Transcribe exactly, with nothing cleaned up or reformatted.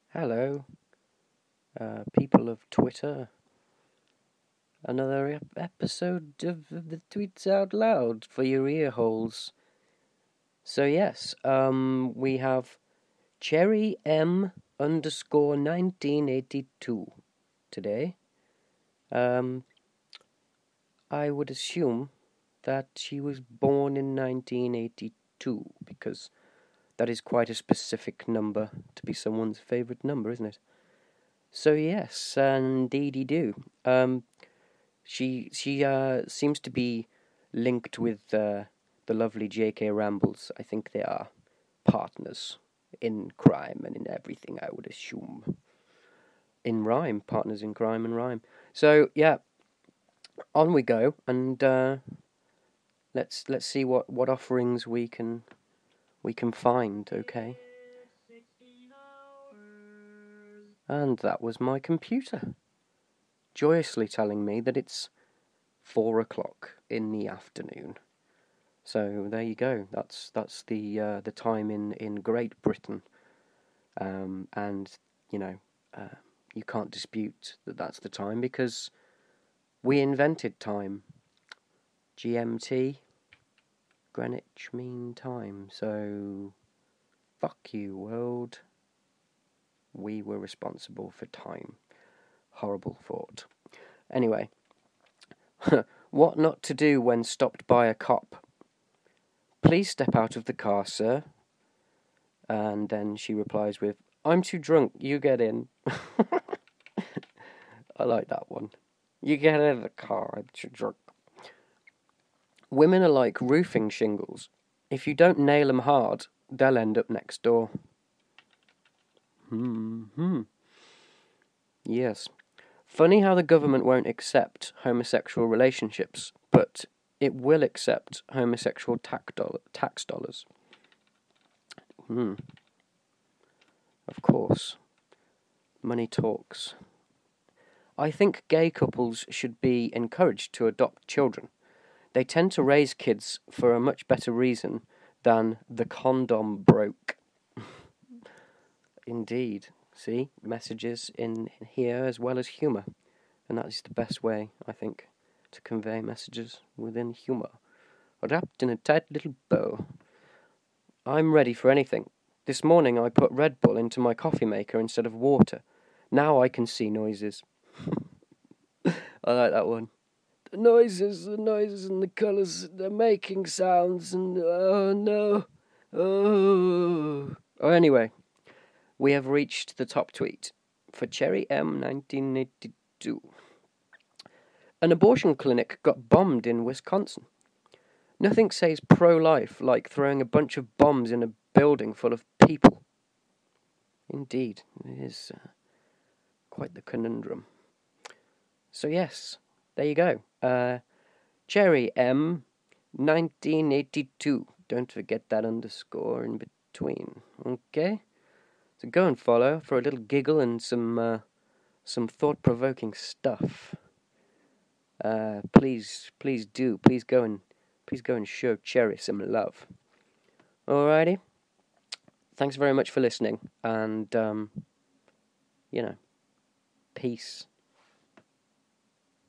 Hello, uh, people of Twitter. Another ep- episode of the Tweets Out Loud for your ear holes. So yes, um, we have Cherry M underscore nineteen eighty two today. Um, I would assume that she was born in nineteen eighty two because that is quite a specific number to be someone's favourite number, isn't it? So yes, indeedy do. Um, she she uh, seems to be linked with uh, the lovely J K. Rambles. I think they are partners in crime and in everything, I would assume. In rhyme, partners in crime and rhyme. So yeah, on we go, and uh, let's let's see what, what offerings we can we can find. Okay. And that was my computer, joyously telling me that it's four o'clock in the afternoon. So there you go. That's that's the uh, the time in, in Great Britain, um, and you know uh, you can't dispute that that's the time because we invented time. G M T, Greenwich Mean Time. So fuck you, world. We were responsible for time. Horrible thought. Anyway, what not to do when stopped by a cop? Please step out of the car, sir. And then she replies with, I'm too drunk, you get in. I like that one. You get out of the car, I'm too drunk. Women are like roofing shingles. If you don't nail 'em hard, they'll end up next door. Hmm. Hmm. Yes. Funny how the government won't accept homosexual relationships, but it will accept homosexual tax, dollar, tax dollars. Hmm. Of course. Money talks. I think gay couples should be encouraged to adopt children. They tend to raise kids for a much better reason than the condom broke. Indeed. See, messages in here as well as humour. And that is the best way, I think, to convey messages within humour. Wrapped in a tight little bow. I'm ready for anything. This morning I put Red Bull into my coffee maker instead of water. Now I can see noises. I like that one. The noises, the noises and the colours, they're making sounds and oh no. Oh. Oh, anyway, we have reached the top tweet for Cherry M nineteen eighty-two. An abortion clinic got bombed in Wisconsin. Nothing says pro-life like throwing a bunch of bombs in a building full of people. Indeed, it is uh, quite the conundrum. So yes, there you go. Uh, Cherry M nineteen eighty-two. Don't forget that underscore in between. Okay? So go and follow for a little giggle and some uh, some thought-provoking stuff. Uh, please, please do. Please go and please go and show Cherry some love. Alrighty. Thanks very much for listening, and um, you know, peace.